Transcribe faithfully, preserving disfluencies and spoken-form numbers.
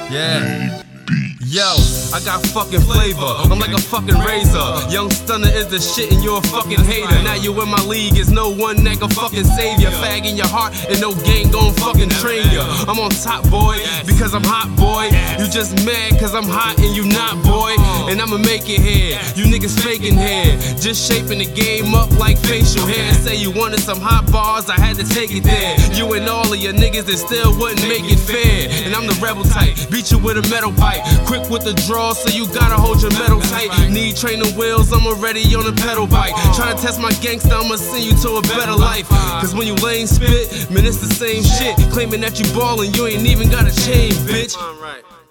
Yeah. Yo, I got fucking flavor, I'm like a fucking razor. Young Stunner is the shit and you're a fucking hater. Now you in my league, is no one that can fucking save ya. Fag in your heart and no gang gon' fucking train ya. I'm on top, boy, because I'm hot, boy. You just mad cause I'm hot and you not, boy. And I'ma make it here, you niggas faking here. Just shaping the game up like facial hair. Say you wanted some hot bars, I had to take it there. You and all of your niggas that still wouldn't make it fair. And I'm the rebel type, beat you with a metal pipe. Quick with the draw, so you gotta hold your metal tight. Need training wheels, I'm already on a pedal bike. Tryna test my gangsta, I'ma send you to a better life. Cause when you lame spit, man, it's the same shit. Claiming that you ballin', you ain't even got a chain, bitch.